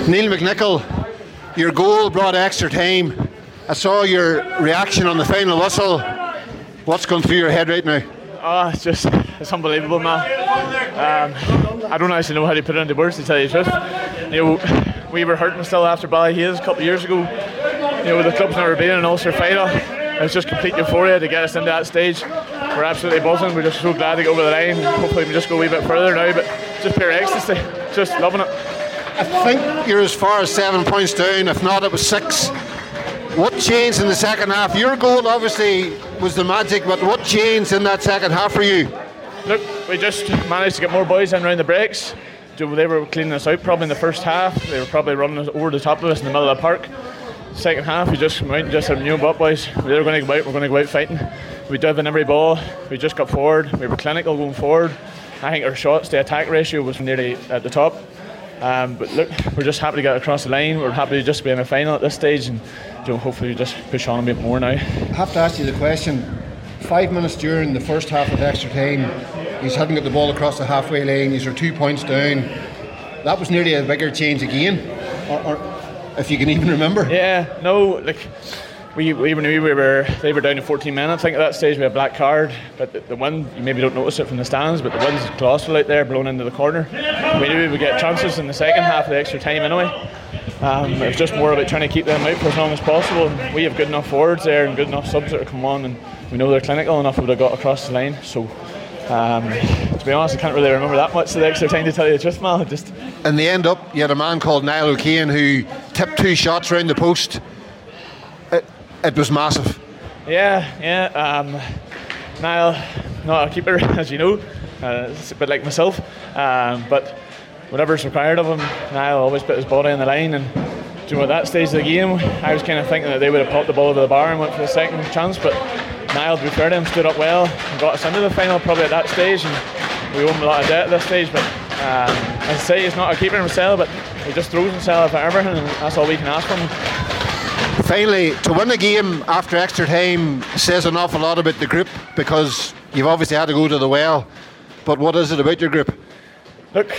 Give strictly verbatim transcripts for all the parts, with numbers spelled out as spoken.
Neil McNichol, your goal brought extra time. I saw your reaction on the final whistle. What's going through your head right now? Oh, it's just, it's unbelievable, man. Um, I don't actually know how to put it into words, to tell you the truth. You know, we were hurting still after Ballyhales a couple of years ago. You know, the club's never been in an Ulster final. It was just complete euphoria to get us into that stage. We're absolutely buzzing. We're just so glad to get over the line. Hopefully we can just go a wee bit further now, but just pure ecstasy. Just loving it. I think you're as far as seven points down. If not, it was six. What changed in the second half? Your goal obviously was the magic, but what changed in that second half for you? Look, we just managed to get more boys in around the breaks. They were cleaning us out probably in the first half. They were probably running over the top of us in the middle of the park. Second half, we just went and just said, "New up, boys. We're going to go out. We're going to go out fighting." We dove in every ball. We just got forward. We were clinical going forward. I think our shots, the attack ratio was nearly at the top. Um, but look, we're just happy to get across the line. We're happy to just be in a final at this stage, and you know, hopefully we just push on a bit more now. I have to ask you the question. Five minutes during the first half of extra time, he's hadn't got the ball across the halfway line. These are two points down. That was nearly a bigger change again, or, or if you can even remember. Yeah, no, like we we knew we were they were down to fourteen men. I think at that stage we had a black card, but the, the wind, you maybe don't notice it from the stands, but the wind's colossal out there, blowing into the corner. We knew we would get chances in the second half of the extra time anyway. Um, it was just more about trying to keep them out for as long as possible. We have good enough forwards there and good enough subs that come on, and we know they're clinical enough. We would have got across the line. So, um, to be honest, I can't really remember that much of the extra time, to tell you the truth, Mal. Just in the end up, you had a man called Niall O'Kane who tipped two shots round the post. It, it was massive. Yeah, yeah. Um, Niall, not a keeper, as you know, uh, it's a bit like myself, um, but whatever's required of him, Niall always put his body on the line. And you know, at that stage of the game, I was kind of thinking that they would have popped the ball over the bar and went for the second chance, but Niall, to be fair to him, stood up well and got us into the final probably at that stage, and we owe him a lot of debt at this stage. But um, as I say, he's not a keeper himself, but he just throws himself at everything, and that's all we can ask from him. Finally, to win a game after extra time says an awful lot about the group, because you've obviously had to go to the well, but what is it about your group? Look,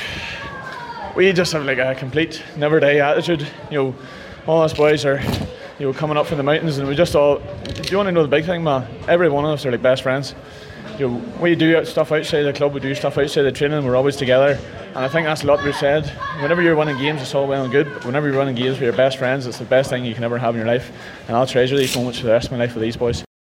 we just have like a complete never die attitude. You know, all us boys are, you know, coming up from the mountains, and we just all, do you want to know the big thing, man? Every one of us are like best friends. You know, we do stuff outside the club, we do stuff outside the training, we're always together, and I think that's a lot to be said. Whenever you're winning games, it's all well and good, but whenever you're winning games with your best friends, it's the best thing you can ever have in your life, and I'll treasure these moments for the rest of my life with these boys.